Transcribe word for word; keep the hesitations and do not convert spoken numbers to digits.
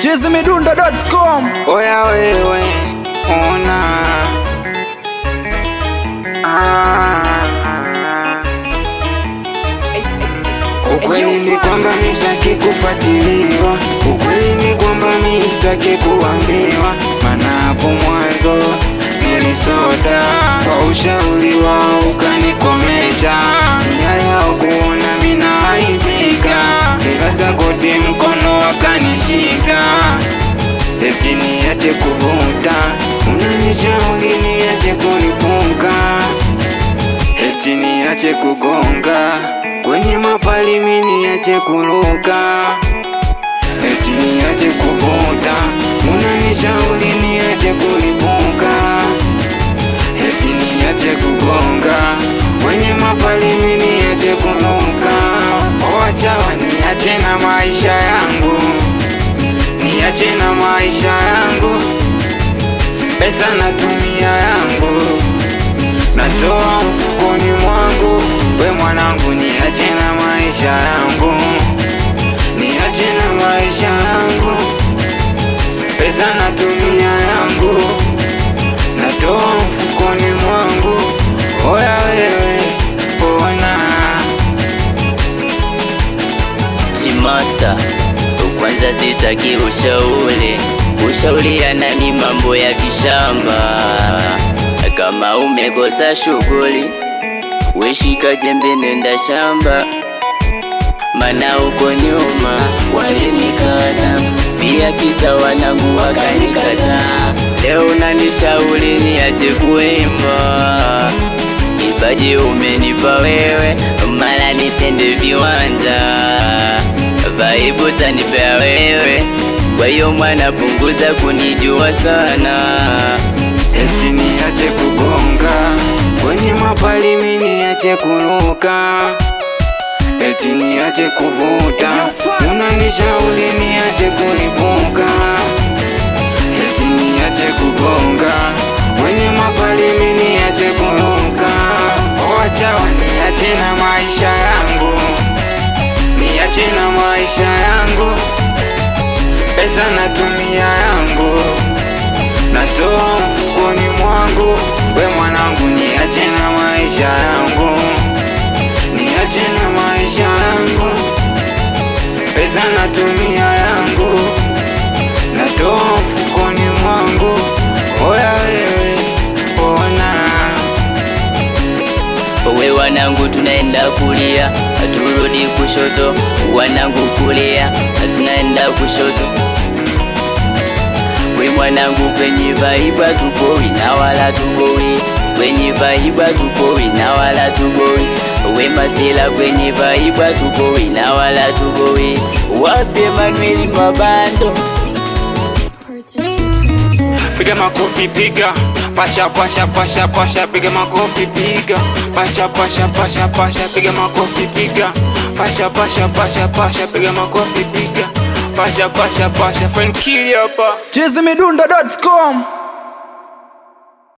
chizzy midundo dot com. Oya wewe ona ah. Ukweli ni kwamba mimi sitaki kufuatiliwa, ukweli ni kwamba mimi sitaki kuambiwa, maana hapo mwanzo nilisota kwa ushauri wao ukanikomesha, nia yao kuona mimi naaibika, nikaza goti mkono wakanishika, eti niache kuvuta, unanishauri niache kulipuka, eti niache kugonga kwenye mapali mimi niache kuruka, eti niache kuvuta, unanishauri niache kulipuka, eti niache kugonga kwenye mapali mimi niache kuruka. Wacha niache na maisha yangu, niache na maisha yangu, pesa natumia yangu, natoa mfukoni mwangu. We mwanangu niache na maisha yangu, niache na maisha yangu, pesa natumia yangu, natoa mfukoni mwangu. Oya wewe ona T-Master, kwanza sitaki ushauri, ushauriana ni mambo ya kishamba. Kama umekosa shughuli, weshika jembe nenda shamba, mana uko nyuma walinikana, pia kita wanangu wakanikata. Leo unanishauri niache kuimba, kipaji umenipa wewe, mara nisende viwanja, vaibu tanipea wewe, kwa hiyo mwana punguza kunijua sana. Eti niache kugonga kwenye mapali mimi niache kuruka, eti niache kuvuta, unanishauri niache kulipuka, eti niache kugonga kwenye mapali mimi niache kuruka. Wacha niache na maisha yangu, niache na maisha yangu, pesa natumia yangu, natoa mfukoni mwangu. We mwanangu niache na maisha yangu, niache na maisha yangu, pesa natumia yangu, natoa mfukoni mwangu. Oya wewe ona we wanangu tunaenda kulia, turudi kushoto, wanangu kulia, tunaenda kushoto. We mwanangu kwenye vaiba tupoi na wala tugoi, kwenye vaiba tupoi na wala tugoi. We masela kwenye vaiba tupoi na wala tugoi. Wape Manuel Mabando, piga makofi piga, pasha pasha pasha pasha, piga makofi piga, pasha pasha pasha pasha, piga makofi piga, pasha pasha pasha pasha, piga makofi piga, pasha pasha pasha. Friend Kili hapa, chizzy midundo dot com.